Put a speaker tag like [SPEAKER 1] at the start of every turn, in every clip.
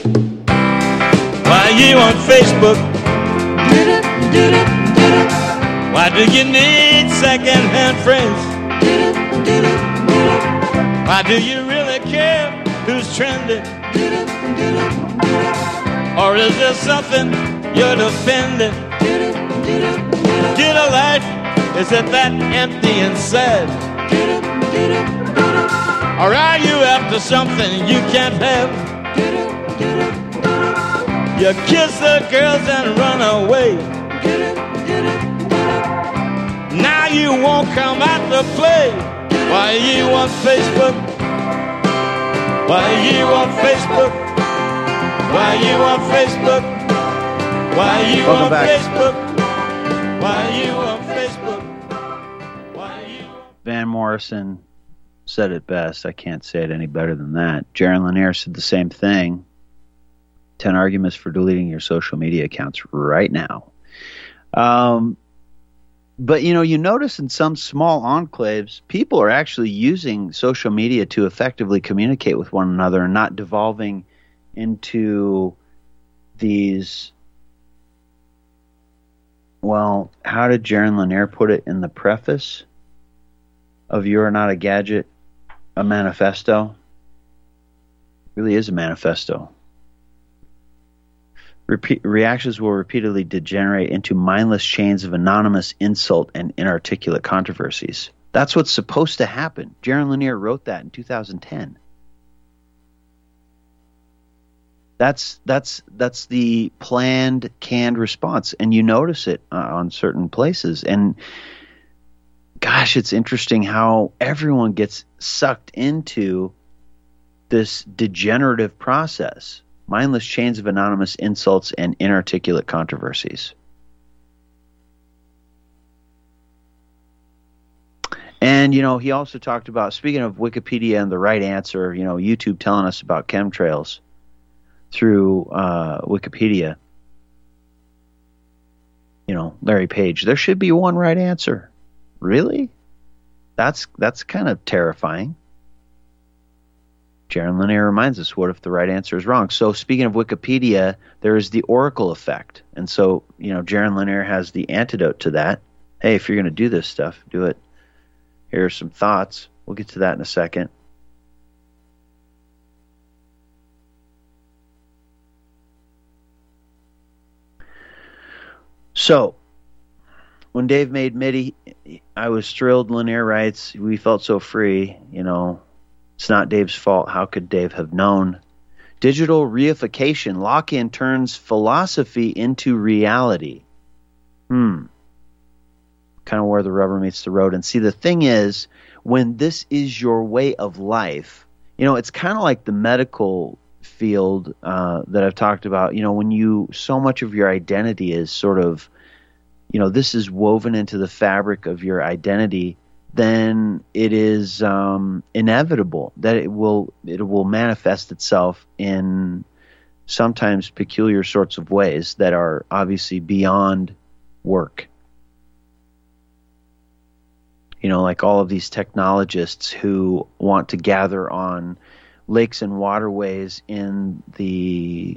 [SPEAKER 1] Why you on Facebook? Why do you need second-hand friends? Why do you really care who's trending? Or is there something you're defending? Get a life, is it that empty and sad? Or are you after something you can't have? You kiss the girls and run away. Now you won't come out to play. Why you on Facebook? Why you on Facebook? Why you on Facebook? Why you on Facebook? Why you on Facebook? Why you on...
[SPEAKER 2] Van Morrison said it best. I can't say it any better than that. Jaron Lanier said the same thing. 10 arguments for deleting your social media accounts right now. But, you know, you notice in some small enclaves, people are actually using social media to effectively communicate with one another and not devolving into these, well, how did Jaron Lanier put it in the preface of You're Not a Gadget, a manifesto? It really is a manifesto. Reactions will repeatedly degenerate into mindless chains of anonymous insult and inarticulate controversies. That's what's supposed to happen. Jaron Lanier wrote that in 2010. That's the planned, canned response, and you notice it on certain places. And gosh, it's interesting how everyone gets sucked into this degenerative process. Mindless chains of anonymous insults and inarticulate controversies. And, you know, he also talked about, speaking of Wikipedia and the right answer, you know, YouTube telling us about chemtrails through Wikipedia. You know, Larry Page, there should be one right answer. Really? That's kind of terrifying. Jaron Lanier reminds us, what if the right answer is wrong? So speaking of Wikipedia, there is the Oracle effect. And so, you know, Jaron Lanier has the antidote to that. Hey, if you're going to do this stuff, do it. Here are some thoughts. We'll get to that in a second. So, when Dave made MIDI, I was thrilled. Lanier writes, we felt so free, you know. It's not Dave's fault. How could Dave have known? Digital reification. Lock-in turns philosophy into reality. Kind of where the rubber meets the road. And see, the thing is, when this is your way of life, you know, it's kind of like the medical field that I've talked about. You know, when so much of your identity is sort of, you know, this is woven into the fabric of your identity, then it is inevitable that it will manifest itself in sometimes peculiar sorts of ways that are obviously beyond work. You know, like all of these technologists who want to gather on lakes and waterways in the,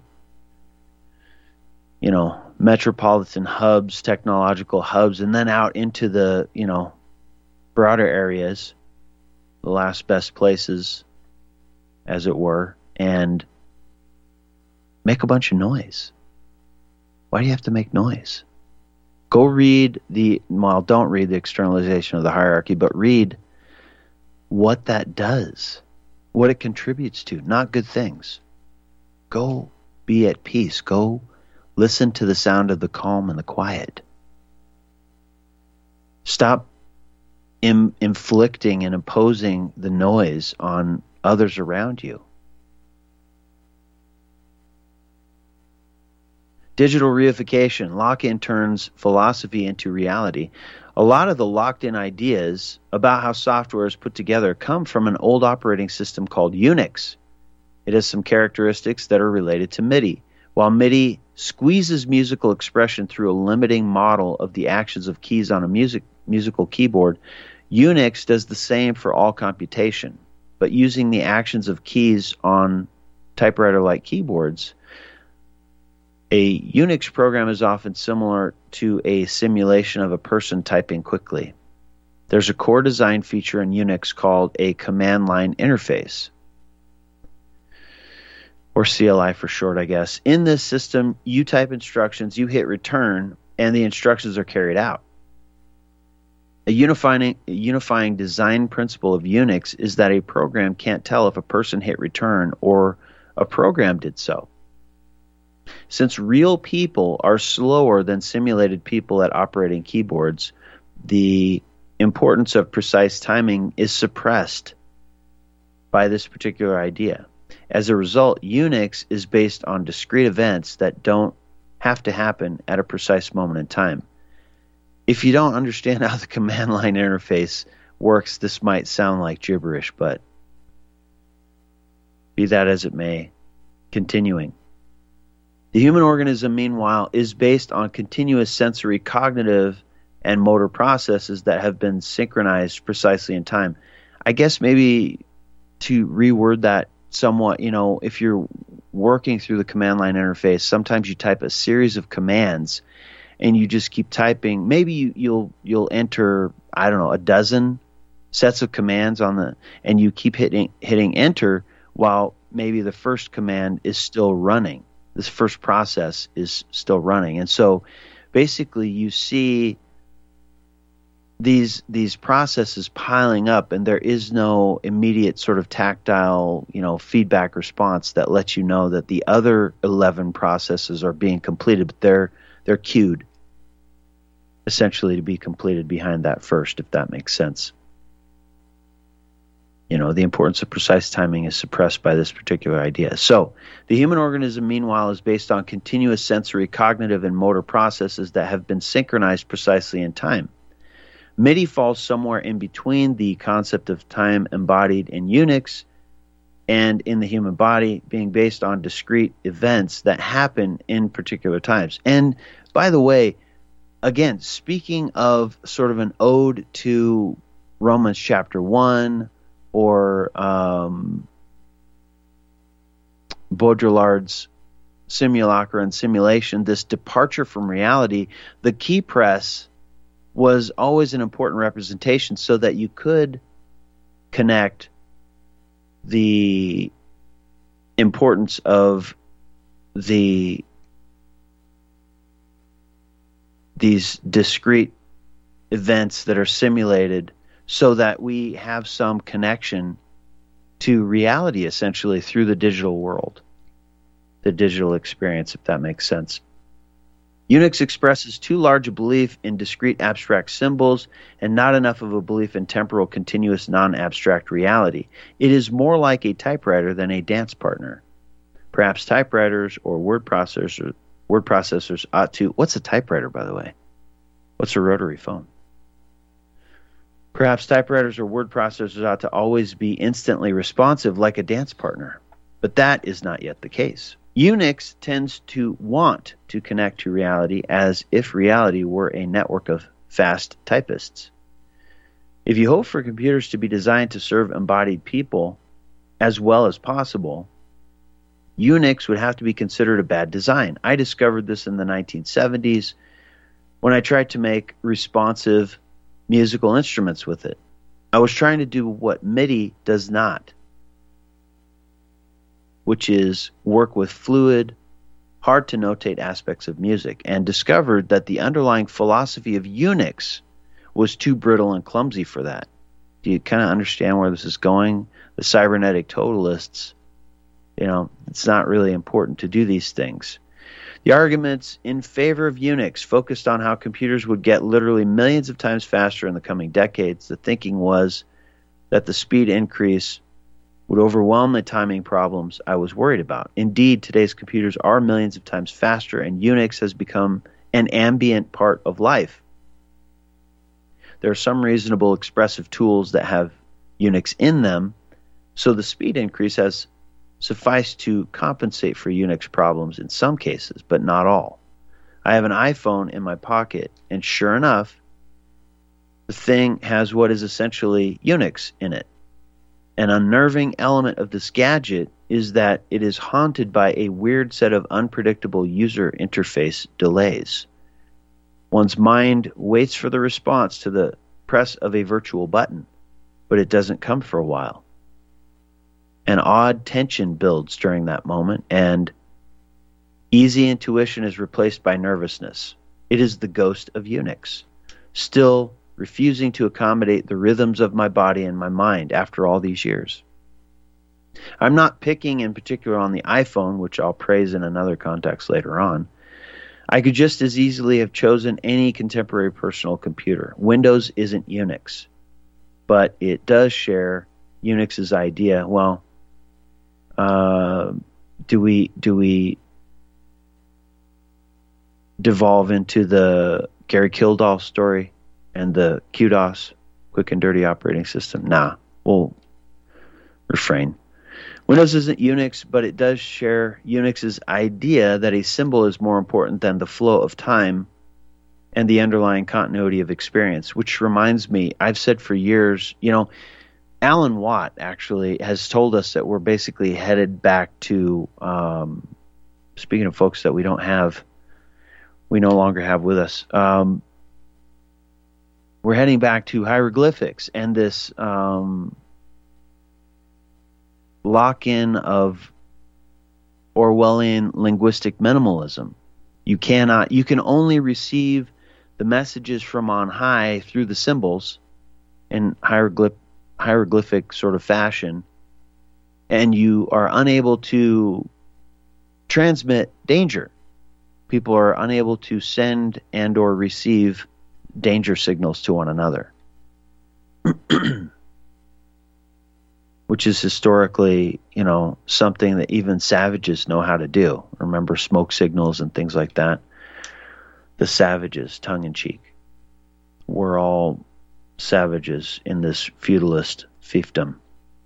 [SPEAKER 2] you know, metropolitan hubs, technological hubs, and then out into the, you know, broader areas, the last best places, as it were, and make a bunch of noise. Why do you have to make noise? Go read don't read the externalization of the hierarchy, but read what that does, what it contributes to, not good things. Go be at peace. Go listen to the sound of the calm and the quiet. Stop inflicting and imposing the noise on others around you. Digital reification. Lock-in turns philosophy into reality. A lot of the locked-in ideas about how software is put together come from an old operating system called Unix. It has some characteristics that are related to MIDI. While MIDI squeezes musical expression through a limiting model of the actions of keys on a musical keyboard, Unix does the same for all computation, but using the actions of keys on typewriter-like keyboards, a Unix program is often similar to a simulation of a person typing quickly. There's a core design feature in Unix called a command line interface, or CLI for short, I guess. In this system, you type instructions, you hit return, and the instructions are carried out. A unifying design principle of Unix is that a program can't tell if a person hit return or a program did so. Since real people are slower than simulated people at operating keyboards, the importance of precise timing is suppressed by this particular idea. As a result, Unix is based on discrete events that don't have to happen at a precise moment in time. If you don't understand how the command line interface works, this might sound like gibberish, but be that as it may, continuing. The human organism, meanwhile, is based on continuous sensory, cognitive, and motor processes that have been synchronized precisely in time. I guess maybe to reword that somewhat, if you're working through the command line interface, sometimes you type a series of commands and you just keep typing. Maybe you'll enter, I don't know, a dozen sets of commands and you keep hitting enter while maybe the first command is still running. This first process is still running. And so basically you see these processes piling up, and there is no immediate sort of tactile, feedback response that lets you know that the other 11 processes are being completed, but they're queued essentially to be completed behind that first, if that makes sense. The importance of precise timing is suppressed by this particular idea. So, the human organism, meanwhile, is based on continuous sensory, cognitive, and motor processes that have been synchronized precisely in time. MIDI falls somewhere in between the concept of time embodied in Unix and in the human body, being based on discrete events that happen in particular times. And by the way, again, speaking of sort of an ode to Romans chapter 1, or Baudrillard's Simulacra and Simulation, this departure from reality, the key press was always an important representation so that you could connect the importance of these discrete events that are simulated, so that we have some connection to reality, essentially, through the digital world, the digital experience, if that makes sense. Unix expresses too large a belief in discrete abstract symbols and not enough of a belief in temporal, continuous, non-abstract reality. It is more like a typewriter than a dance partner. Perhaps typewriters or word processors ought to... What's a typewriter, by the way? What's a rotary phone? Perhaps typewriters or word processors ought to always be instantly responsive like a dance partner, but that is not yet the case. Unix tends to want to connect to reality as if reality were a network of fast typists. If you hope for computers to be designed to serve embodied people as well as possible, Unix would have to be considered a bad design. I discovered this in the 1970s when I tried to make responsive musical instruments with it. I was trying to do what MIDI does not, which is work with fluid, hard to notate aspects of music, and discovered that the underlying philosophy of Unix was too brittle and clumsy for that. Do you kind of understand where this is going? The cybernetic totalists, it's not really important to do these things. The arguments in favor of Unix focused on how computers would get literally millions of times faster in the coming decades. The thinking was that the speed increase would overwhelm the timing problems I was worried about. Indeed, today's computers are millions of times faster, and Unix has become an ambient part of life. There are some reasonable expressive tools that have Unix in them, so the speed increase has sufficed to compensate for Unix problems in some cases, but not all. I have an iPhone in my pocket, and sure enough, the thing has what is essentially Unix in it. An unnerving element of this gadget is that it is haunted by a weird set of unpredictable user interface delays. One's mind waits for the response to the press of a virtual button, but it doesn't come for a while. An odd tension builds during that moment, and easy intuition is replaced by nervousness. It is the ghost of Unix, still refusing to accommodate the rhythms of my body and my mind after all these years. I'm not picking in particular on the iPhone, which I'll praise in another context later on. I could just as easily have chosen any contemporary personal computer. Windows isn't Unix, but it does share Unix's idea. Well, do we devolve into the Gary Kildall story and the QDOS, quick and dirty operating system? Nah, we'll refrain. Windows isn't Unix, but it does share Unix's idea that a symbol is more important than the flow of time and the underlying continuity of experience, which reminds me, I've said for years, Alan Watt actually has told us that we're basically headed back to, speaking of folks that we no longer have with us, we're heading back to hieroglyphics and this lock-in of Orwellian linguistic minimalism. You can only receive the messages from on high through the symbols in hieroglyphic sort of fashion, and you are unable to transmit danger. People are unable to send and or receive danger signals to one another. Which is historically, something that even savages know how to do. Remember smoke signals and things like that? The savages, tongue-in-cheek. We're all savages in this feudalist fiefdom.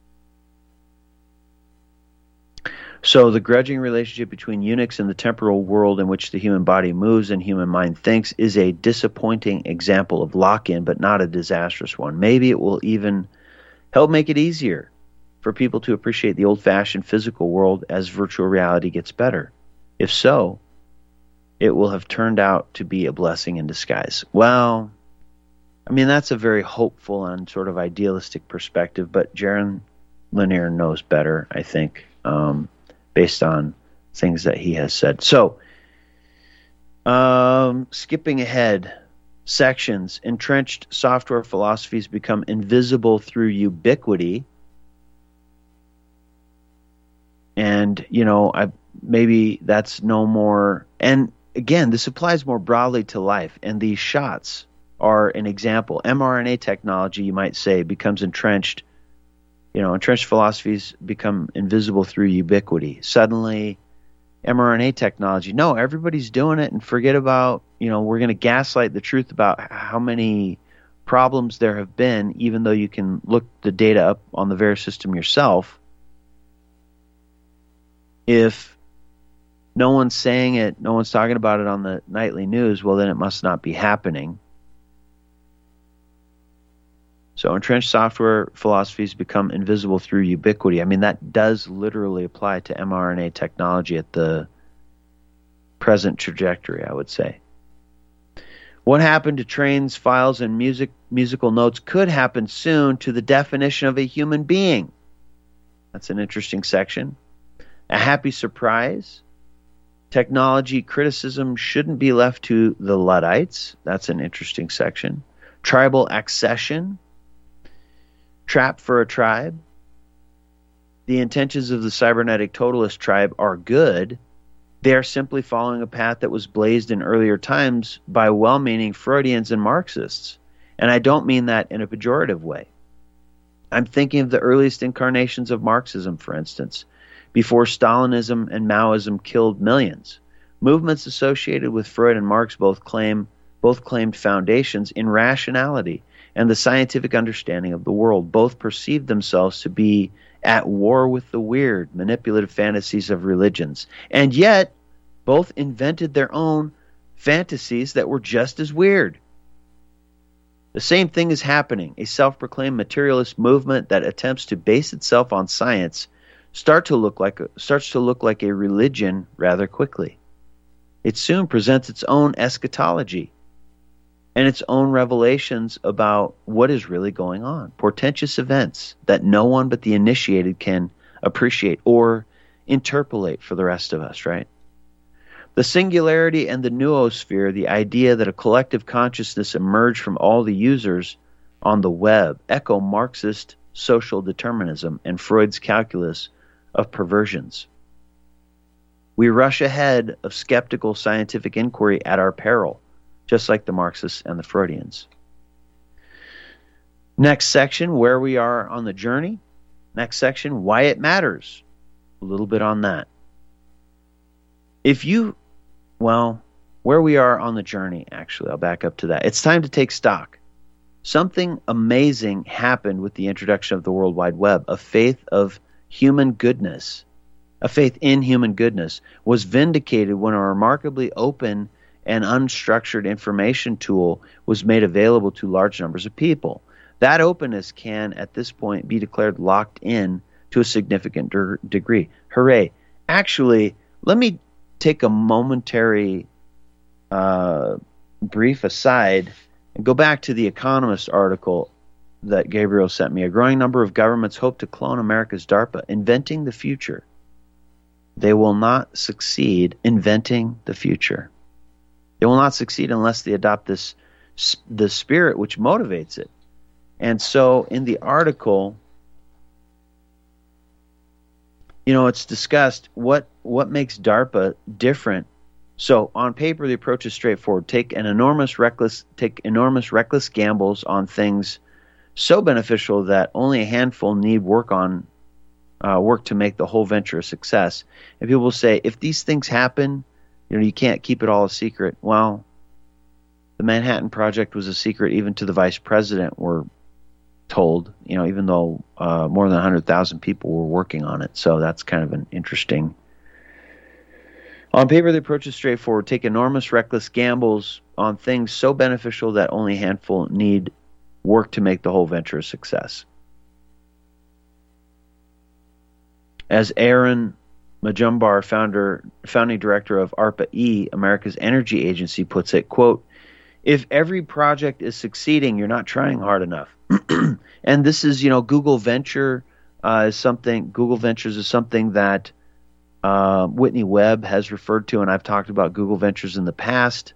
[SPEAKER 2] So the grudging relationship between Unix and the temporal world in which the human body moves and human mind thinks is a disappointing example of lock-in, but not a disastrous one. Maybe it will even help make it easier for people to appreciate the old-fashioned physical world as virtual reality gets better. If so, it will have turned out to be a blessing in disguise. Well, that's a very hopeful and sort of idealistic perspective, but Jaron Lanier knows better, I think, based on things that he has said. So, skipping ahead, sections, entrenched software philosophies become invisible through ubiquity. And, maybe that's no more. And again, this applies more broadly to life. And these shots are an example. mRNA technology, you might say, becomes entrenched. Entrenched philosophies become invisible through ubiquity. Suddenly, mRNA technology, no, everybody's doing it, and forget about, we're going to gaslight the truth about how many problems there have been, even though you can look the data up on the VAERS system yourself. If no one's saying it, no one's talking about it on the nightly news, well, then it must not be happening. So entrenched software philosophies become invisible through ubiquity. That does literally apply to mRNA technology at the present trajectory, I would say. What happened to trains, files, and musical notes could happen soon to the definition of a human being. That's an interesting section. A happy surprise. Technology criticism shouldn't be left to the Luddites. That's an interesting section. Tribal accession. Trap for a tribe. The intentions of the cybernetic totalist tribe are good. They are simply following a path that was blazed in earlier times by well-meaning Freudians and Marxists. And I don't mean that in a pejorative way. I'm thinking of the earliest incarnations of Marxism, for instance, before Stalinism and Maoism killed millions. Movements associated with Freud and Marx both claimed foundations in rationality and the scientific understanding of the world. Both perceived themselves to be at war with the weird, manipulative fantasies of religions. And yet, both invented their own fantasies that were just as weird. The same thing is happening. A self-proclaimed materialist movement that attempts to base itself on science starts to look like a religion rather quickly. It soon presents its own eschatology and its own revelations about what is really going on, portentous events that no one but the initiated can appreciate or interpolate for the rest of us, right? The singularity and the noosphere, the idea that a collective consciousness emerged from all the users on the web, echo Marxist social determinism and Freud's calculus of perversions. We rush ahead of skeptical scientific inquiry at our peril, just like the Marxists and the Freudians. Next section, where we are on the journey. Next section, why it matters. A little bit on that. Where we are on the journey, actually, I'll back up to that. It's time to take stock. Something amazing happened with the introduction of the World Wide Web. A faith in human goodness was vindicated when a remarkably open and unstructured information tool was made available to large numbers of people. That openness can, at this point, be declared locked in to a significant degree. Hooray. Actually, let me take a momentary brief aside and go back to the Economist article that Gabriel sent me. A growing number of governments hope to clone America's DARPA, inventing the future. They will not succeed inventing the future. They will not succeed unless they adopt the spirit which motivates it. And so in the article, it's discussed what makes DARPA different. So on paper, the approach is straightforward. Take enormous reckless gambles on things so beneficial that only a handful need work to make the whole venture a success. And people will say, if these things happen, you can't keep it all a secret. Well, the Manhattan Project was a secret even to the vice president, we're told, even though more than 100,000 people were working on it. So that's kind of an interesting. On paper, the approach is straightforward. Take enormous reckless gambles on things so beneficial that only a handful need work to make the whole venture a success. As Aaron Majumdar, founding director of ARPA-E, America's energy agency, puts it, quote, if every project is succeeding, you're not trying hard enough. And this is, Google Ventures is something that Whitney Webb has referred to, and I've talked about Google Ventures in the past.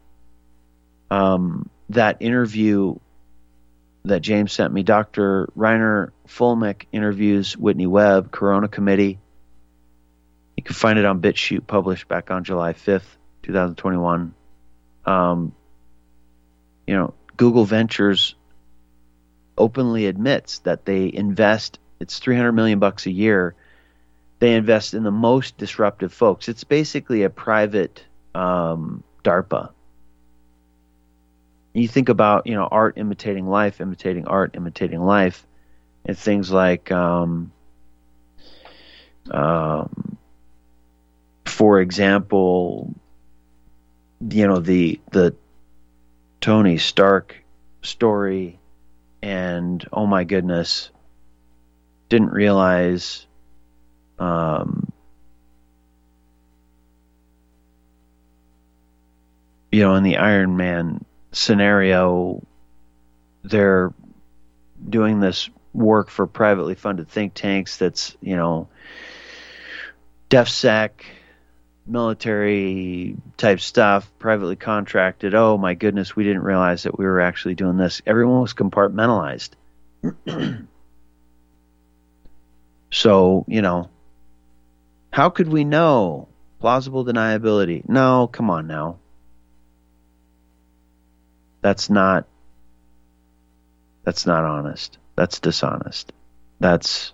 [SPEAKER 2] That interview that James sent me, Dr. Reiner Fulmick interviews Whitney Webb, Corona Committee. You can find it on BitChute, published back on July 5th, 2021. Google Ventures openly admits that they invest, it's $300 million a year. They invest in the most disruptive folks. It's basically a private DARPA. You think about, art imitating life, imitating art, imitating life, and things like, for example, the Tony Stark story, and oh my goodness, didn't realize in the Iron Man scenario, they're doing this work for privately funded think tanks that's, DefSec, military type stuff, privately contracted. Oh my goodness, we didn't realize that we were actually doing this. Everyone was compartmentalized. So, how could we know? Plausible deniability. No, come on now. That's not honest. That's dishonest. That's,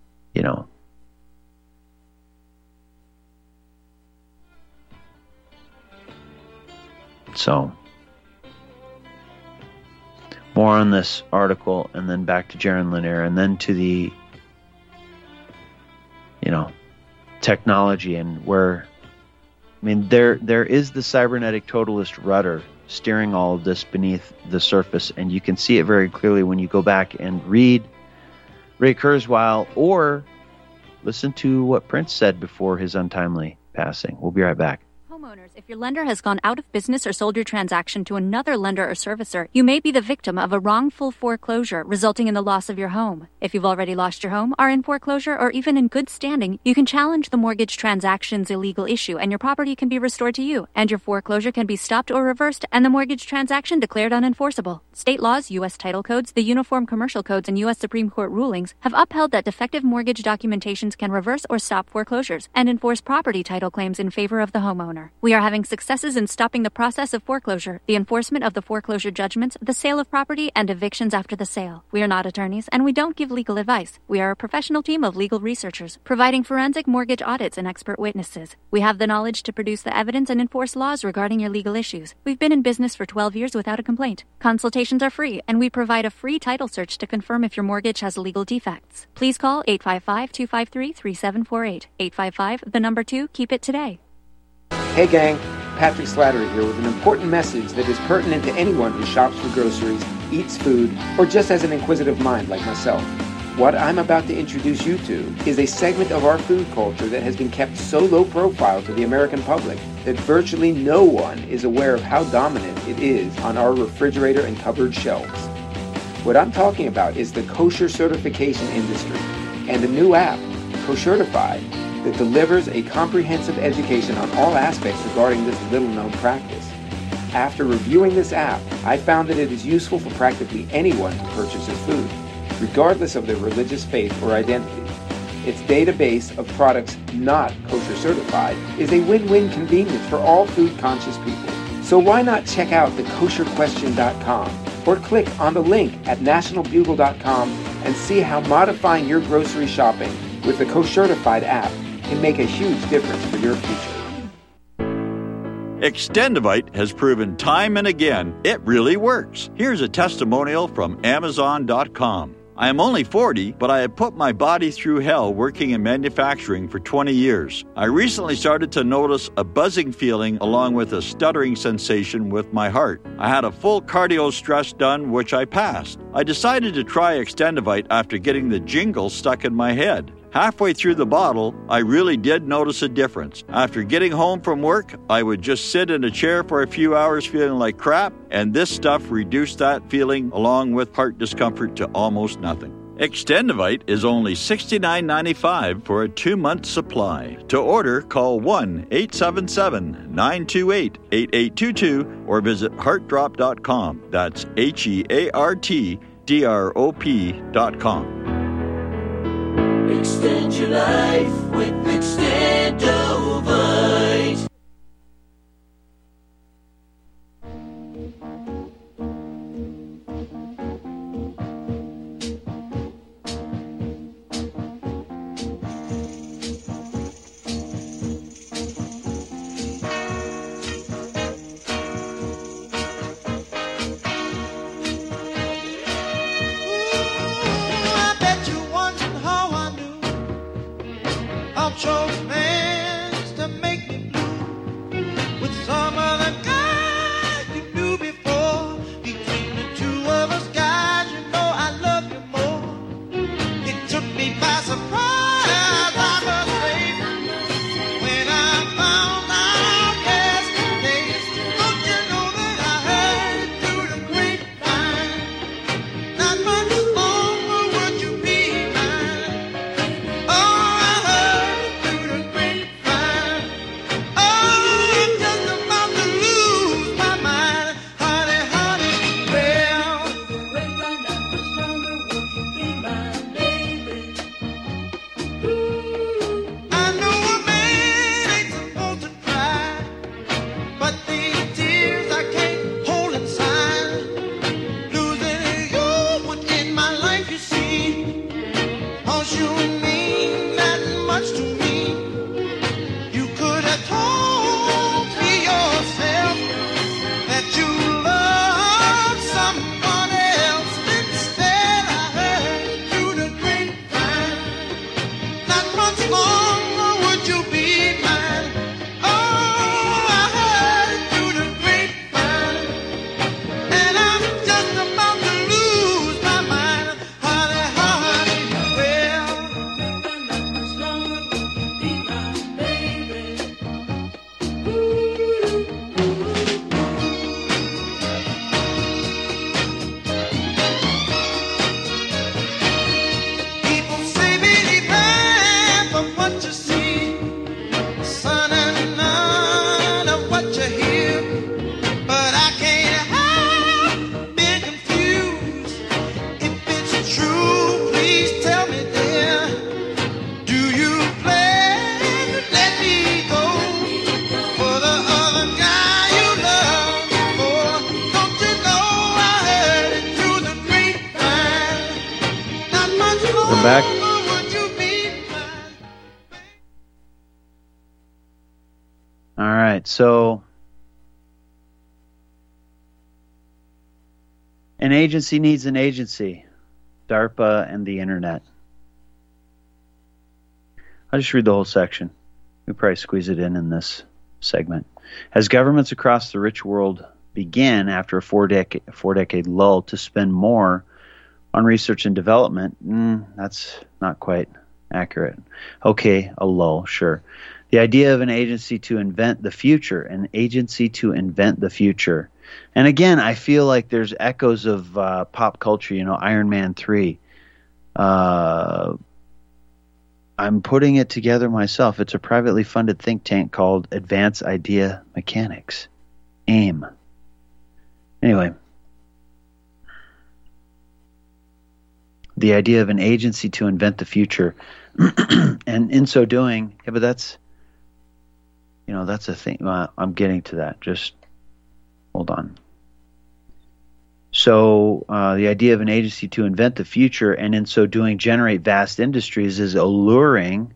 [SPEAKER 2] So, more on this article, and then back to Jaron Lanier, and then to the, technology, and where, there is the cybernetic totalist rudder steering all of this beneath the surface, and you can see it very clearly when you go back and read Ray Kurzweil or listen to what Prince said before his untimely passing. We'll be right back.
[SPEAKER 3] Homeowners, if your lender has gone out of business or sold your transaction to another lender or servicer, you may be the victim of a wrongful foreclosure resulting in the loss of your home. If you've already lost your home, are in foreclosure, or even in good standing, you can challenge the mortgage transaction's illegal issue and your property can be restored to you, and your foreclosure can be stopped or reversed and the mortgage transaction declared unenforceable. State laws, U.S. title codes, the Uniform Commercial Codes, and U.S. Supreme Court rulings have upheld that defective mortgage documentations can reverse or stop foreclosures and enforce property title claims in favor of the homeowner. We are having successes in stopping the process of foreclosure, the enforcement of the foreclosure judgments, the sale of property, and evictions after the sale. We are not attorneys, and we don't give legal advice. We are a professional team of legal researchers, providing forensic mortgage audits and expert witnesses. We have the knowledge to produce the evidence and enforce laws regarding your legal issues. We've been in business for 12 years without a complaint. Consultations are free, and we provide a free title search to confirm if your mortgage has legal defects. Please call 855-253-3748. 855, 2, keep it today.
[SPEAKER 4] Hey gang, Patrick Slattery here with an important message that is pertinent to anyone who shops for groceries, eats food, or just has an inquisitive mind like myself. What I'm about to introduce you to is a segment of our food culture that has been kept so low profile to the American public that virtually no one is aware of how dominant it is on our refrigerator and cupboard shelves. What I'm talking about is the kosher certification industry and a new app, Koshertified, that delivers a comprehensive education on all aspects regarding this little-known practice. After reviewing this app, I found that it is useful for practically anyone who purchases food, regardless of their religious faith or identity. Its database of products not kosher certified is a win-win convenience for all food-conscious people. So why not check out thekosherquestion.com or click on the link at nationalbugle.com and see how modifying your grocery shopping with the Koshertified app can make a huge difference for your future.
[SPEAKER 5] Extendivite has proven time and again it really works. Here's a testimonial from Amazon.com. I am only 40, but I have put my body through hell working in manufacturing for 20 years. I recently started to notice a buzzing feeling along with a stuttering sensation with my heart. I had a full cardio stress done, which I passed. I decided to try Extendivite after getting the jingle stuck in my head. Halfway through the bottle, I really did notice a difference. After getting home from work, I would just sit in a chair for a few hours feeling like crap, and this stuff reduced that feeling along with heart discomfort to almost nothing. Extendivite is only $69.95 for a 2-month supply. To order, call 1-877-928-8822 or visit heartdrop.com. That's HEARTDROP.com.
[SPEAKER 6] Extend your life with Extendovite.
[SPEAKER 7] Chose man to make
[SPEAKER 2] back. All right, so an agency needs an agency. DARPA and the internet. I'll just read the whole section. We'll probably squeeze it in this segment. As governments across the rich world begin, after a four-decade lull, to spend more on research and development, that's not quite accurate. Okay, a lull, sure. The idea of an agency to invent the future, an agency to invent the future. And again, I feel like there's echoes of pop culture, Iron Man 3. I'm putting it together myself. It's a privately funded think tank called Advanced Idea Mechanics, AIM. Anyway, the idea of an agency to invent the future, and in so doing, but that's a thing. I'm getting to that. Just hold on. So the idea of an agency to invent the future and in so doing generate vast industries is alluring,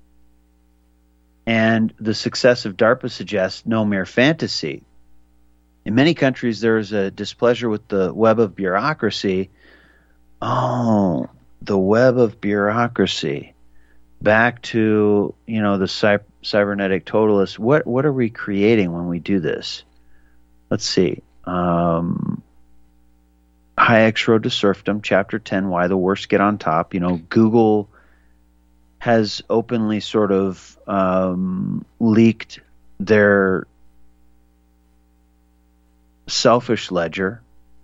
[SPEAKER 2] and the success of DARPA suggests no mere fantasy. In many countries, there is a displeasure with the web of bureaucracy. Oh, the web of bureaucracy. Back to, the cybernetic totalists. What are we creating when we do this? Let's see. Hayek's Road to Serfdom, Chapter 10, Why the Worst Get on Top. Google has openly sort of leaked their selfish ledger.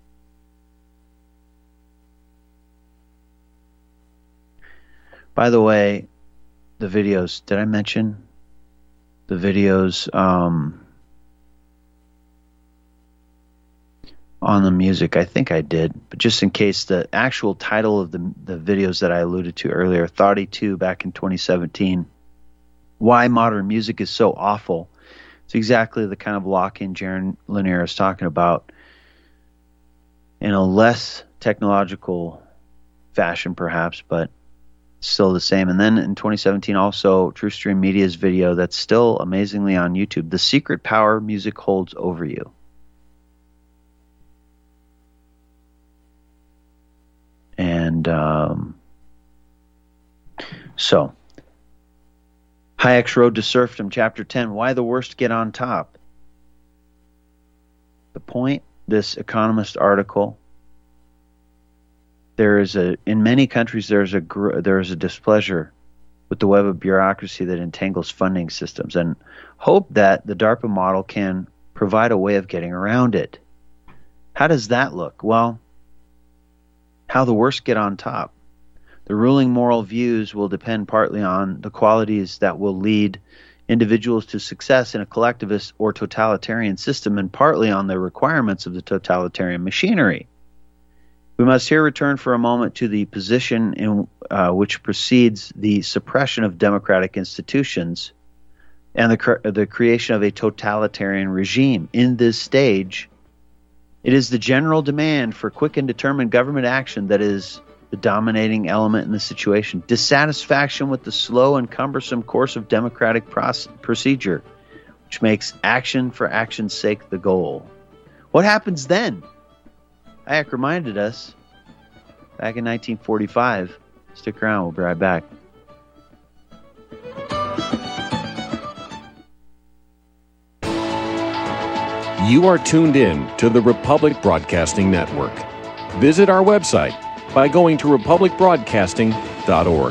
[SPEAKER 2] By the way, the videos, did I mention the videos on the music? I think I did, but just in case, the actual title of the videos that I alluded to earlier, Thoughty 2 back in 2017, Why Modern Music is So Awful. It's exactly the kind of lock-in Jaron Lanier is talking about in a less technological fashion perhaps, but still the same. And then in 2017 also TrueStream Media's video that's still amazingly on YouTube, The Secret Power Music Holds Over You. And so Hayek's Road to Serfdom, Chapter 10, Why the Worst Get on Top. The point, this Economist article, in many countries there is a displeasure with the web of bureaucracy that entangles funding systems, and hope that the DARPA model can provide a way of getting around it. How does that look? Well, how the worst get on top. The ruling moral views will depend partly on the qualities that will lead individuals to success in a collectivist or totalitarian system, and partly on the requirements of the totalitarian machinery. We must here return for a moment to the position in which precedes the suppression of democratic institutions and the creation of a totalitarian regime. In this stage, it is the general demand for quick and determined government action that is the dominating element in the situation. Dissatisfaction with the slow and cumbersome course of democratic procedure, which makes action for action's sake the goal. What happens then? Hayek reminded us back in 1945. Stick around, we'll be right back.
[SPEAKER 7] You are tuned in to the Republic Broadcasting Network. Visit our website by going to republicbroadcasting.org.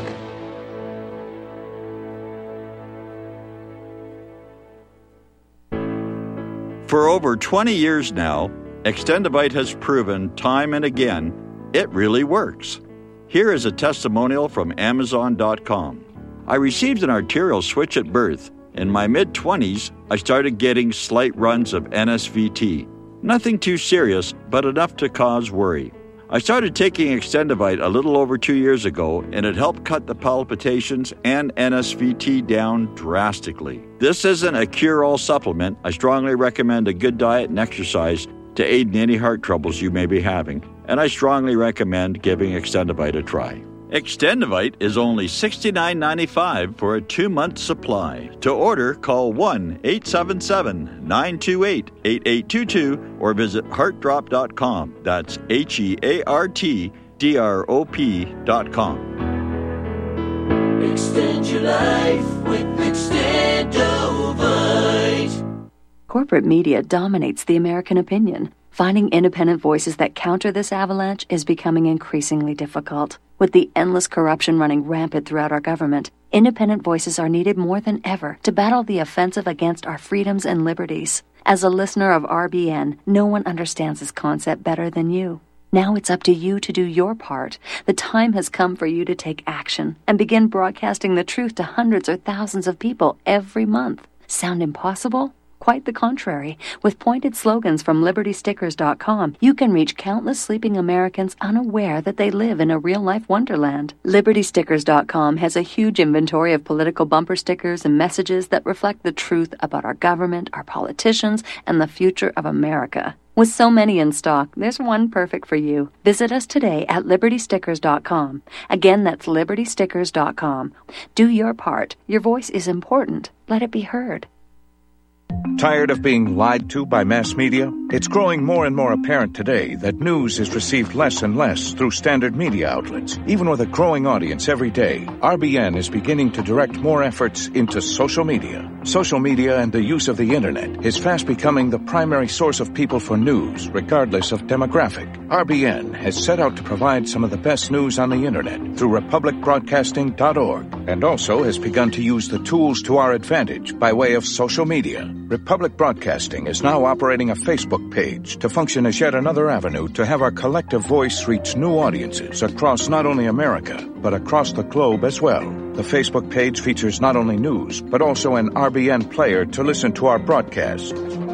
[SPEAKER 5] For over 20 years now, Extendovite has proven time and again it really works. Here is a testimonial from Amazon.com. I received an arterial switch at birth. In my mid-20s, I started getting slight runs of NSVT. Nothing too serious, but enough to cause worry. I started taking Extendovite a little over 2 years ago, and it helped cut the palpitations and NSVT down drastically. This isn't a cure-all supplement. I strongly recommend a good diet and exercise to aid in any heart troubles you may be having, and I strongly recommend giving Extendovite a try. Extendivite is only $69.95 for a 2-month supply. To order, call 1-877-928-8822 or visit heartdrop.com. That's HEARTDROP.com.
[SPEAKER 6] Extend your life with Extendivite.
[SPEAKER 8] Corporate media dominates the American opinion. Finding independent voices that counter this avalanche is becoming increasingly difficult. With the endless corruption running rampant throughout our government, independent voices are needed more than ever to battle the offensive against our freedoms and liberties. As a listener of RBN, no one understands this concept better than you. Now it's up to you to do your part. The time has come for you to take action and begin broadcasting the truth to hundreds or thousands of people every month. Sound impossible? Quite the contrary. With pointed slogans from LibertyStickers.com, you can reach countless sleeping Americans unaware that they live in a real-life wonderland. LibertyStickers.com has a huge inventory of political bumper stickers and messages that reflect the truth about our government, our politicians, and the future of America. With so many in stock, there's one perfect for you. Visit us today at LibertyStickers.com. Again, that's LibertyStickers.com. Do your part. Your voice is important. Let it be heard.
[SPEAKER 9] Tired of being lied to by mass media? It's growing more and more apparent today that news is received less and less through standard media outlets. Even with a growing audience every day, RBN is beginning to direct more efforts into social media. Social media and the use of the internet is fast becoming the primary source of people for news, regardless of demographic. RBN has set out to provide some of the best news on the internet through republicbroadcasting.org, and also has begun to use the tools to our advantage by way of social media. Republic Broadcasting is now operating a Facebook page to function as yet another avenue to have our collective voice reach new audiences across not only America, but across the globe as well. The Facebook page features not only news, but also an RBN player to listen to our broadcasts.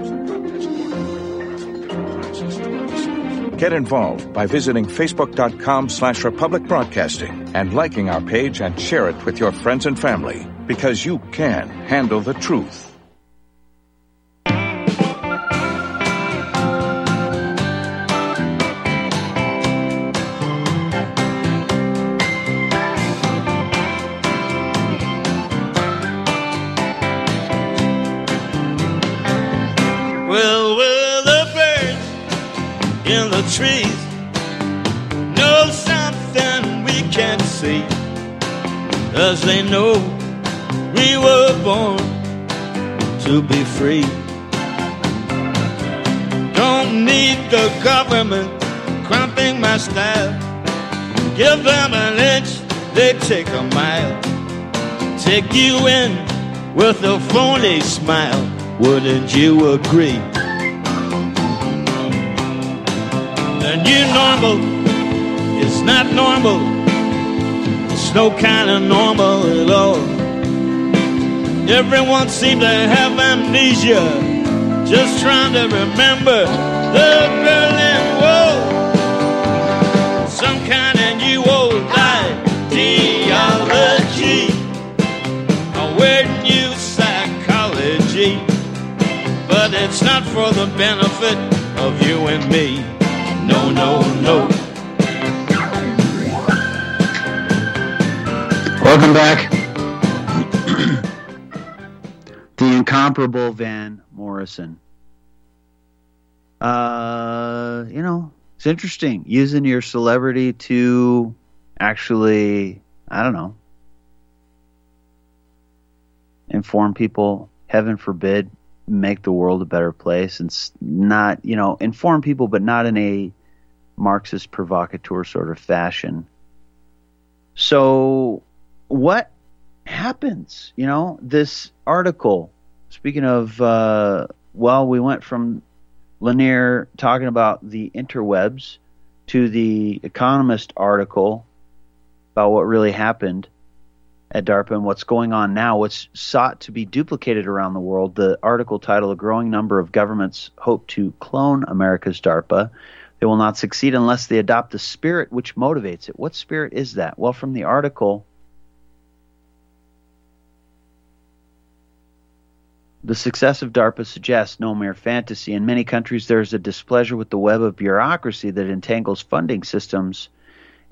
[SPEAKER 9] Get involved by visiting facebook.com/Republic Broadcasting and liking our page and share it with your friends and family, because you can handle the truth.
[SPEAKER 1] Well, will the birds in the trees know something we can't see? As they know we were born to be free. Don't need the government cramping my style. Give them an inch, they take a mile. Take you in with a phony smile. Wouldn't you agree? The new normal is not normal. It's no kind of normal at all. Everyone seems to have amnesia, just trying to remember the Berlin Wall. Some kind of new old ideology, a weird new psychology. But it's not for the benefit of you and me. No, no, no.
[SPEAKER 2] Welcome back. The incomparable Van Morrison. It's interesting using your celebrity to actually, inform people, heaven forbid, make the world a better place, and not, inform people, but not in a Marxist provocateur sort of fashion. So what happens? This article, speaking of, we went from Lanier talking about the interwebs to the Economist article about what really happened at DARPA and what's going on now, what's sought to be duplicated around the world. The article titled, "A Growing Number of Governments Hope to Clone America's DARPA. They will not succeed unless they adopt the spirit which motivates it." What spirit is that? Well, from the article, the success of DARPA suggests no mere fantasy. In many countries, there is a displeasure with the web of bureaucracy that entangles funding systems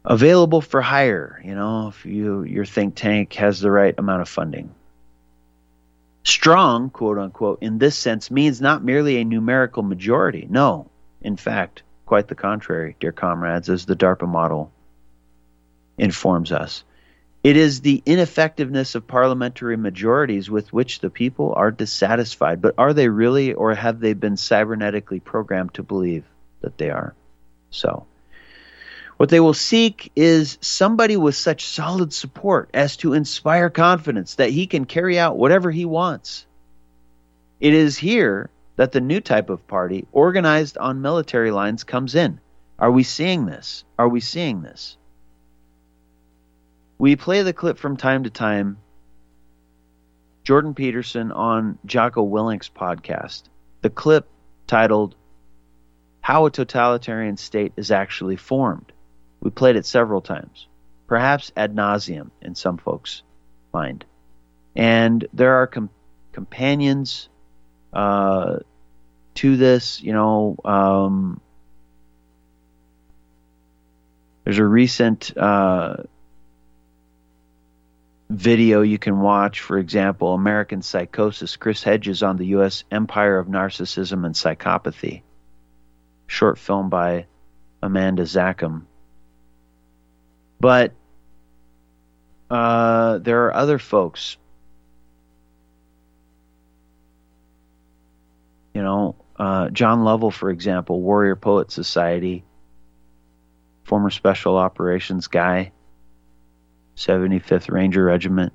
[SPEAKER 2] available for hire, if your think tank has the right amount of funding. Strong, quote unquote, in this sense means not merely a numerical majority. No, in fact, quite the contrary, dear comrades, as the DARPA model informs us. It is the ineffectiveness of parliamentary majorities with which the people are dissatisfied. But are they really, or have they been cybernetically programmed to believe that they are? So, what they will seek is somebody with such solid support as to inspire confidence that he can carry out whatever he wants. It is here that the new type of party, organized on military lines, comes in. Are we seeing this? Are we seeing this? We play the clip from time to time. Jordan Peterson on Jocko Willink's podcast. The clip titled, How a Totalitarian State is Actually Formed. We played it several times, perhaps ad nauseum in some folks' mind. And there are companions to this. There's a recent video you can watch, for example, American Psychosis, Chris Hedges on the U.S. Empire of Narcissism and Psychopathy. Short film by Amanda Zackham. But there are other folks, John Lovell, for example, Warrior Poet Society, former Special Operations guy, 75th Ranger Regiment.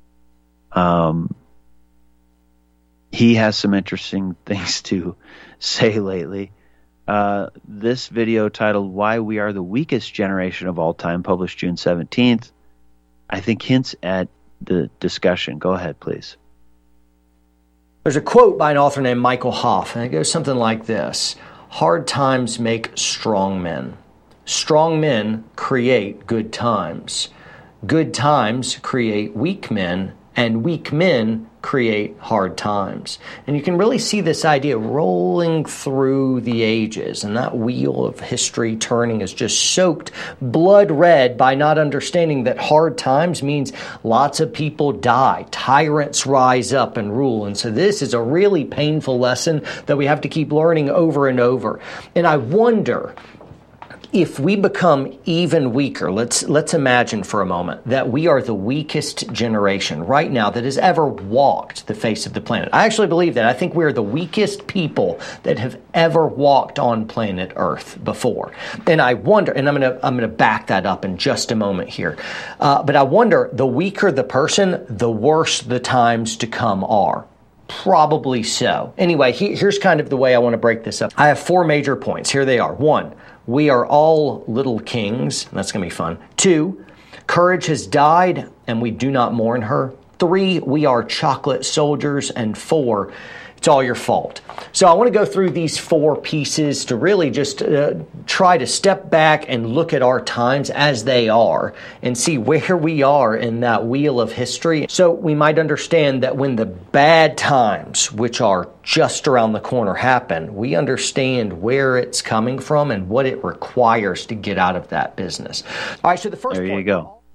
[SPEAKER 2] He has some interesting things to say lately. This video titled Why We Are the Weakest Generation of All Time, published June 17th, I think hints at the discussion. Go ahead, please.
[SPEAKER 10] There's a quote by an author named Michael Hoff, and it goes something like this. Hard times make strong men. Strong men create good times. Good times create weak men, and weak men create hard times. And you can really see this idea rolling through the ages, and that wheel of history turning is just soaked blood red by not understanding that hard times means lots of people die, tyrants rise up and rule. And so this is a really painful lesson that we have to keep learning over and over. And I wonder, if we become even weaker, let's imagine for a moment that we are the weakest generation right now that has ever walked the face of the planet. I actually believe that. I think we are the weakest people that have ever walked on planet Earth before. And I wonder, and I'm gonna back that up in just a moment here. But I wonder, the weaker the person, the worse the times to come are. Probably so. Anyway, here's kind of the way I want to break this up. I have 4 major points. Here they are. 1, we are all little kings. That's going to be fun. 2, courage has died and we do not mourn her. 3, we are chocolate soldiers. And 4, it's all your fault. So I want to go through these 4 pieces to really just try to step back and look at our times as they are and see where we are in that wheel of history. So we might understand that when the bad times, which are just around the corner, happen, we understand where it's coming from and what it requires to get out of that business. All right, so the first
[SPEAKER 2] point. There you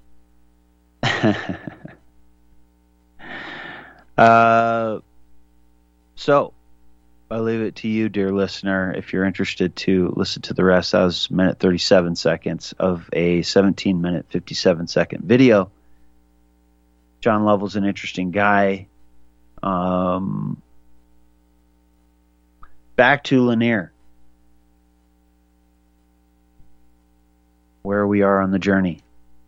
[SPEAKER 2] go. So, I leave it to you, dear listener, if you're interested to listen to the rest. That was a minute 37 seconds of a 17-minute, 57-second video. John Lovell's an interesting guy. Back to Lanier, where we are on the journey.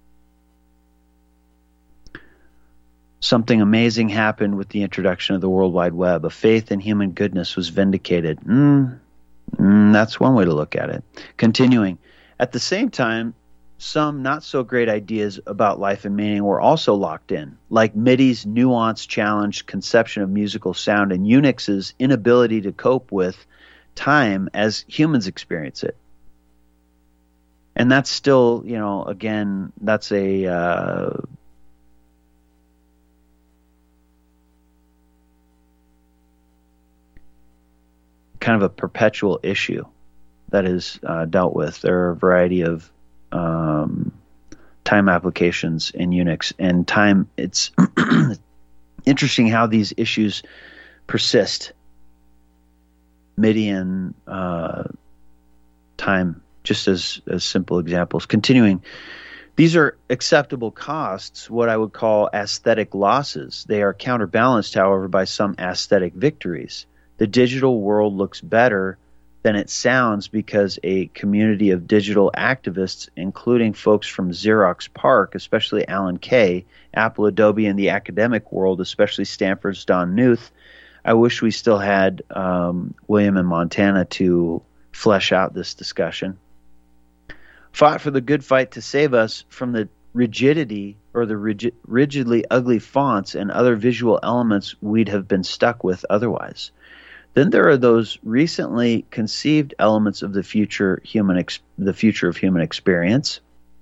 [SPEAKER 2] Something amazing happened with the introduction of the World Wide Web. A faith in human goodness was vindicated. That's one way to look at it. Continuing. At the same time, some not so great ideas about life and meaning were also locked in, like MIDI's nuanced, challenged conception of musical sound and Unix's inability to cope with time as humans experience it. And that's still, again, that's a kind of a perpetual issue that is dealt with. There are a variety of time applications in Unix. And time, it's interesting how these issues persist. MIDI and time, just as simple examples. Continuing, these are acceptable costs, what I would call aesthetic losses. They are counterbalanced, however, by some aesthetic victories. The digital world looks better than it sounds because a community of digital activists, including folks from Xerox PARC, especially Alan Kay, Apple, Adobe, and the academic world, especially Stanford's Don Knuth. I wish we still had William in Montana to flesh out this discussion. Fought for the good fight to save us from the rigidity or the rigidly ugly fonts and other visual elements we'd have been stuck with otherwise. Then there are those recently conceived elements of the future of human experience,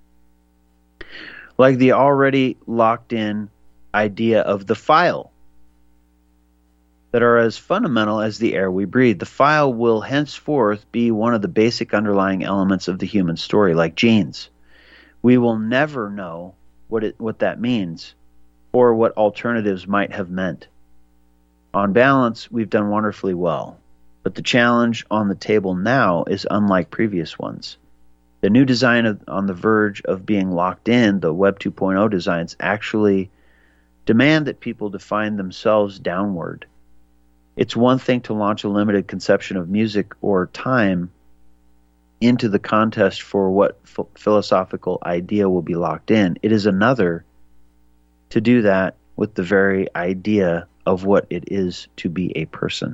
[SPEAKER 2] like the already locked-in idea of the file, that are as fundamental as the air we breathe. The file will henceforth be one of the basic underlying elements of the human story, like genes. We will never know what that means or what alternatives might have meant. On balance, we've done wonderfully well, but the challenge on the table now is unlike previous ones. The new design on the verge of being locked in, the Web 2.0 designs, actually demand that people define themselves downward. It's one thing to launch a limited conception of music or time into the contest for what philosophical idea will be locked in. It is another to do that with the very idea of what it is to be a person.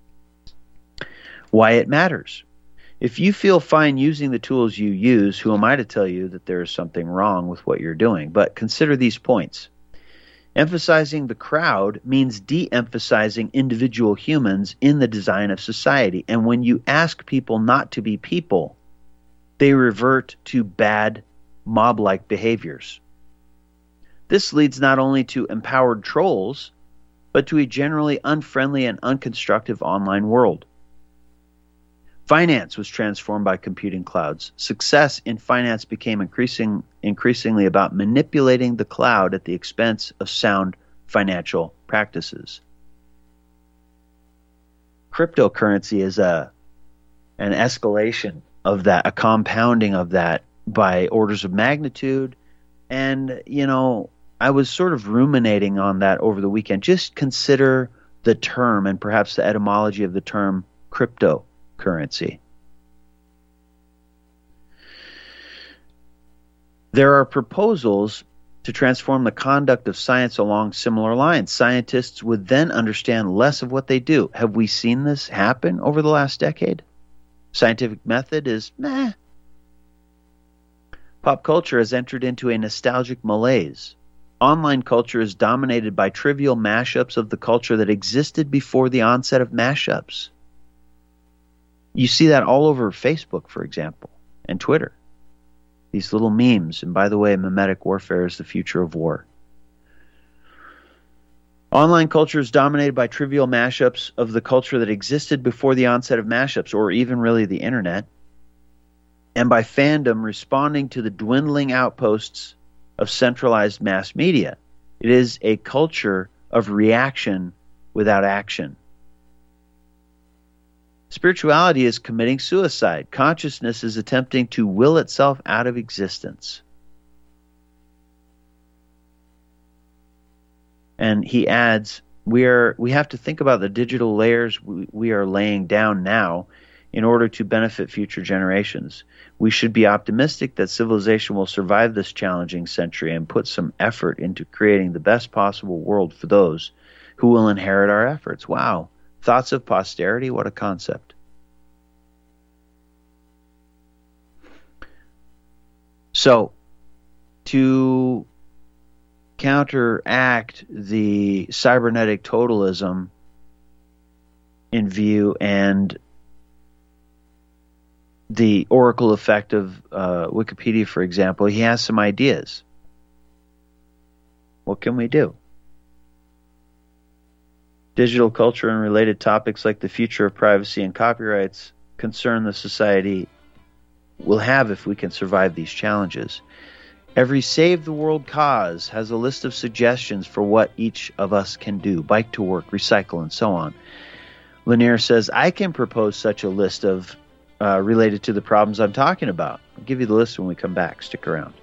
[SPEAKER 2] Why it matters. If you feel fine using the tools you use, who am I to tell you that there is something wrong with what you're doing? But consider these points. Emphasizing the crowd means de-emphasizing individual humans in the design of society. And when you ask people not to be people, they revert to bad, mob-like behaviors. This leads not only to empowered trolls, but to a generally unfriendly and unconstructive online world. Finance was transformed by computing clouds. Success in finance became increasingly about manipulating the cloud at the expense of sound financial practices. Cryptocurrency is an escalation of that, a compounding of that by orders of magnitude. And, I was sort of ruminating on that over the weekend. Just consider the term and perhaps the etymology of the term cryptocurrency. There are proposals to transform the conduct of science along similar lines. Scientists would then understand less of what they do. Have we seen this happen over the last decade? Scientific method is meh. Pop culture has entered into a nostalgic malaise. Online culture is dominated by trivial mashups of the culture that existed before the onset of mashups. You see that all over Facebook, for example, and Twitter. These little memes. And by the way, mimetic warfare is the future of war. Online culture is dominated by trivial mashups of the culture that existed before the onset of mashups, or even really the internet, and by fandom responding to the dwindling outposts of centralized mass media. It is a culture of reaction without action. Spirituality is committing suicide. Consciousness is attempting to will itself out of existence. And he adds, we have to think about the digital layers we are laying down now in order to benefit future generations. We should be optimistic that civilization will survive this challenging century and put some effort into creating the best possible world for those who will inherit our efforts. Wow. Thoughts of posterity, what a concept. So, to counteract the cybernetic totalism in view and the Oracle effect of Wikipedia, for example, he has some ideas. What can we do? Digital culture and related topics like the future of privacy and copyrights concern the society we'll have if we can survive these challenges. Every Save the World cause has a list of suggestions for what each of us can do: bike to work, recycle, and so on. Lanier says, I can propose such a list of related to the problems I'm talking about. I'll give you the list when we come back. Stick around.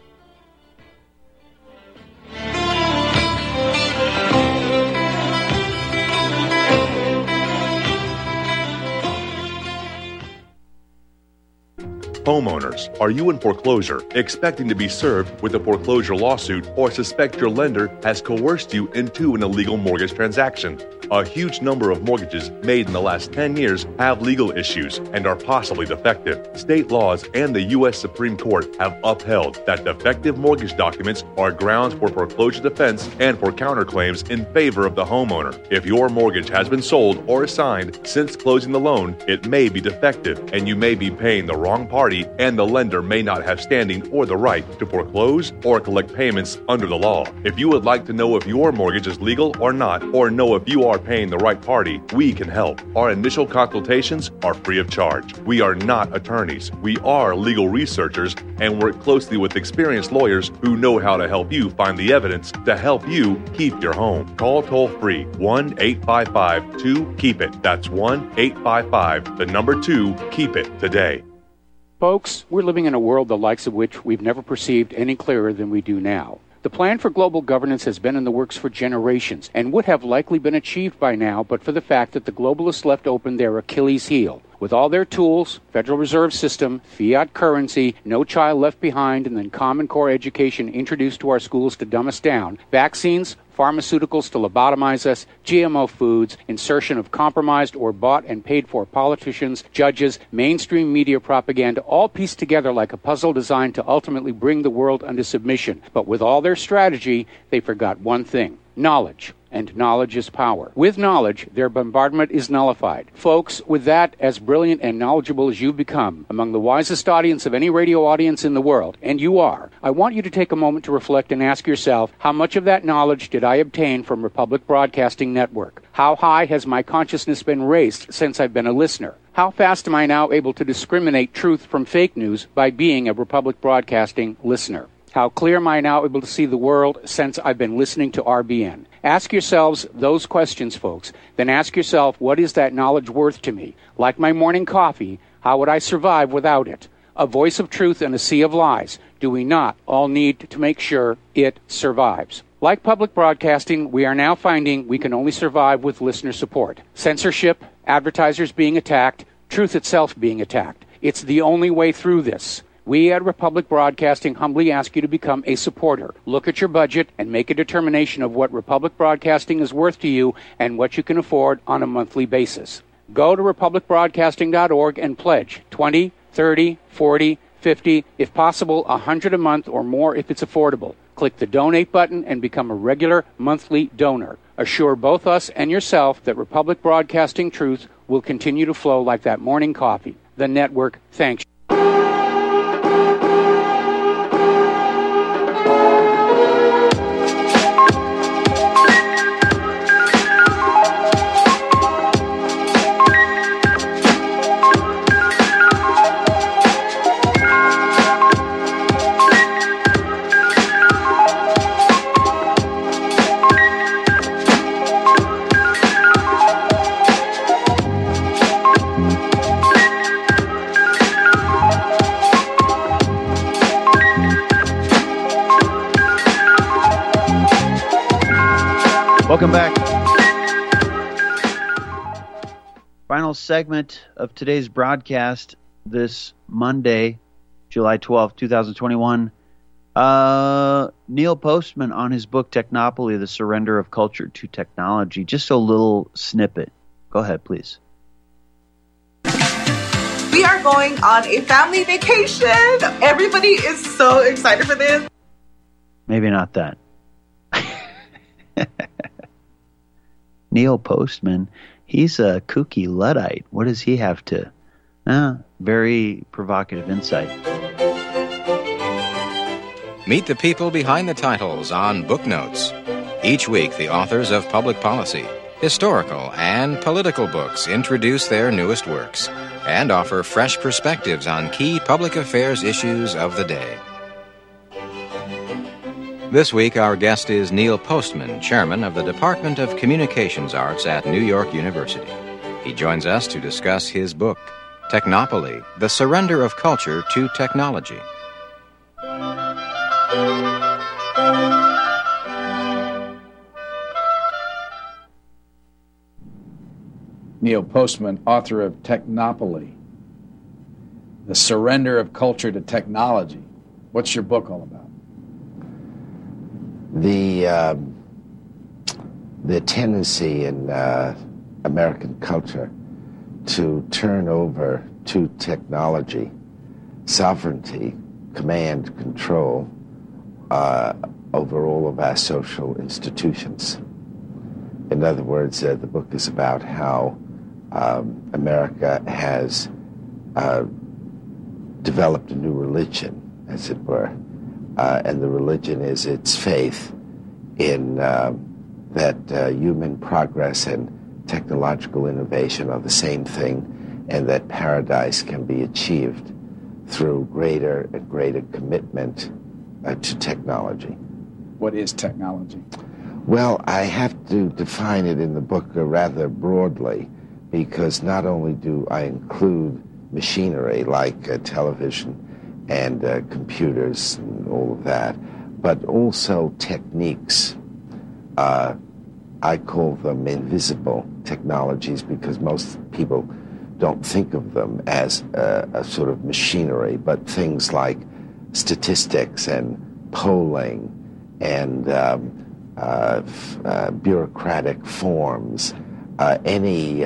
[SPEAKER 11] Homeowners, are you in foreclosure, expecting to be served with a foreclosure lawsuit, or suspect your lender has coerced you into an illegal mortgage transaction? A huge number of mortgages made in the last 10 years have legal issues and are possibly defective. State laws and the U.S. Supreme Court have upheld that defective mortgage documents are grounds for foreclosure defense and for counterclaims in favor of the homeowner. If your mortgage has been sold or assigned since closing the loan, it may be defective and you may be paying the wrong party, and the lender may not have standing or the right to foreclose or collect payments under the law. If you would like to know if your mortgage is legal or not, or know if you are paying the right party, we can help. Our initial consultations are free of charge. We are not attorneys. We are legal researchers and work closely with experienced lawyers who know how to help you find the evidence to help you keep your home. Call toll-free 1-855-2-KEEP-IT. That's 1-855-2-KEEP-IT today.
[SPEAKER 12] Folks, we're living in a world the likes of which we've never perceived any clearer than we do now. The plan for global governance has been in the works for generations and would have likely been achieved by now but for the fact that the globalists left open their Achilles heel. With all their tools, Federal Reserve System, fiat currency, no child left behind, and then Common Core education introduced to our schools to dumb us down, vaccines, pharmaceuticals to lobotomize us, GMO foods, insertion of compromised or bought and paid for politicians, judges, mainstream media propaganda, all pieced together like a puzzle designed to ultimately bring the world under submission. But with all their strategy, they forgot one thing: knowledge. And knowledge is power. With knowledge, their bombardment is nullified. Folks, with that, as brilliant and knowledgeable as you've become, among the wisest audience of any radio audience in the world, and you are, I want you to take a moment to reflect and ask yourself, how much of that knowledge did I obtain from Republic Broadcasting Network? How high has my consciousness been raised since I've been a listener? How fast am I now able to discriminate truth from fake news by being a Republic Broadcasting listener? How clear am I now able to see the world since I've been listening to RBN? Ask yourselves those questions, folks. Then ask yourself, what is that knowledge worth to me? Like my morning coffee, how would I survive without it? A voice of truth in a sea of lies. Do we not all need to make sure it survives? Like public broadcasting, we are now finding we can only survive with listener support. Censorship, advertisers being attacked, truth itself being attacked. It's the only way through this. We at Republic Broadcasting humbly ask you to become a supporter. Look at your budget and make a determination of what Republic Broadcasting is worth to you and what you can afford on a monthly basis. Go to republicbroadcasting.org and pledge $20, $30, $40, $50, if possible, $100 a month or more if it's affordable. Click the donate button and become a regular monthly donor. Assure both us and yourself that Republic Broadcasting truth will continue to flow like that morning coffee. The network thanks you.
[SPEAKER 2] Welcome back. Final segment of today's broadcast this Monday, July 12th, 2021. Neil Postman on his book Technopoly, The Surrender of Culture to Technology. Just a little snippet. Go ahead, please.
[SPEAKER 13] We are going on a family vacation. Everybody is so excited for this.
[SPEAKER 2] Maybe not that. Neil Postman, he's a kooky Luddite. What does he have to... very provocative insight.
[SPEAKER 14] Meet the people behind the titles on Book Notes. Each week, the authors of Public Policy, Historical and political books introduce their newest works and offer fresh perspectives on key public affairs issues of the day. This week, our guest is Neil Postman, chairman of the Department of Communications Arts at New York University. He joins us to discuss his book, Technopoly, The Surrender of Culture to Technology.
[SPEAKER 15] Neil Postman, author of Technopoly, The Surrender of Culture to Technology. What's your book all about?
[SPEAKER 16] The tendency in American culture to turn over to technology, sovereignty, command, control over all of our social institutions. In other words, the book is about how America has developed a new religion, as it were, and the religion is its faith in that human progress and technological innovation are the same thing, and that paradise can be achieved through greater and greater commitment to technology.
[SPEAKER 15] What is technology?
[SPEAKER 16] Well, I have to define it in the book rather broadly, because not only do I include machinery like television and computers and all of that, but also techniques. I call them invisible technologies because most people don't think of them as a sort of machinery, but things like statistics and polling and bureaucratic forms, any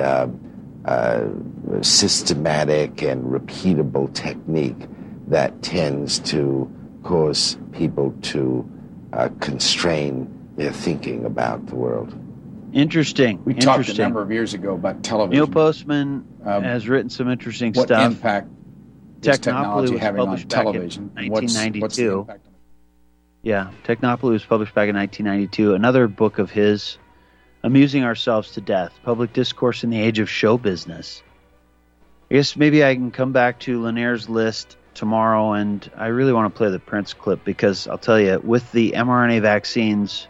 [SPEAKER 16] systematic and repeatable technique that tends to cause people to constrain their thinking about the world.
[SPEAKER 2] Interesting.
[SPEAKER 15] We talked a number of years ago about television.
[SPEAKER 2] Neil Postman has written some interesting
[SPEAKER 15] what
[SPEAKER 2] stuff.
[SPEAKER 15] What impact is technology
[SPEAKER 2] was
[SPEAKER 15] having on
[SPEAKER 2] published
[SPEAKER 15] television?
[SPEAKER 2] Back in 1992.
[SPEAKER 15] What's the impact?
[SPEAKER 2] Yeah, Technopoly was published back in 1992. Another book of his, Amusing Ourselves to Death, Public Discourse in the Age of Show Business. I guess maybe I can come back to Lanier's list tomorrow, and I really want to play the Prince clip because I'll tell you, with the mRNA vaccines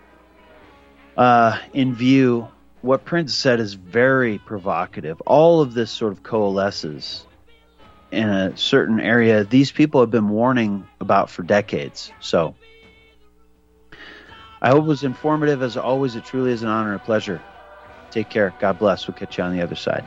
[SPEAKER 2] in view, what Prince said is very provocative. All of this sort of coalesces in a certain area these people have been warning about for decades. So I hope it was informative. As always, it truly is an honor and a pleasure. Take care. God bless. We'll catch you on the other side.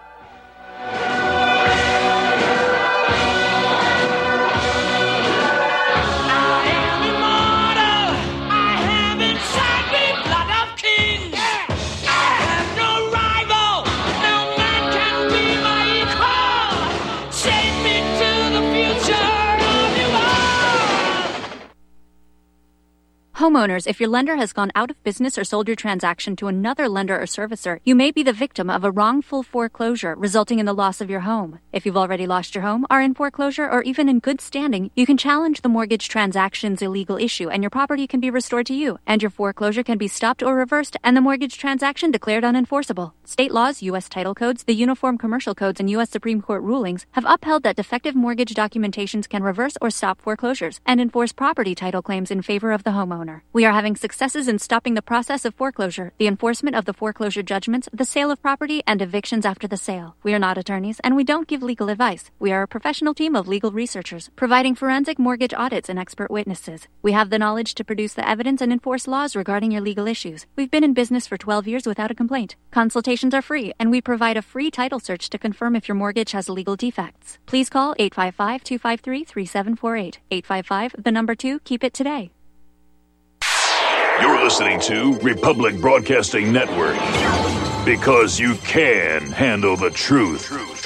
[SPEAKER 3] Homeowners, if your lender has gone out of business or sold your transaction to another lender or servicer, you may be the victim of a wrongful foreclosure resulting in the loss of your home. If you've already lost your home, are in foreclosure, or even in good standing, you can challenge the mortgage transaction's illegal issue and your property can be restored to you, and your foreclosure can be stopped or reversed and the mortgage transaction declared unenforceable. State laws, U.S. title codes, the Uniform Commercial Codes, and U.S. Supreme Court rulings have upheld that defective mortgage documentations can reverse or stop foreclosures and enforce property title claims in favor of the homeowner. We are having successes in stopping the process of foreclosure, the enforcement of the foreclosure judgments, the sale of property, and evictions after the sale. We are not attorneys, and we don't give legal advice. We are a professional team of legal researchers, providing forensic mortgage audits and expert witnesses. We have the knowledge to produce the evidence and enforce laws regarding your legal issues. We've been in business for 12 years without a complaint. Consultations are free, and we provide a free title search to confirm if your mortgage has legal defects. Please call 855-253-3748. 855, 2, keep it today.
[SPEAKER 17] You're listening to Republic Broadcasting Network, because you can handle the truth.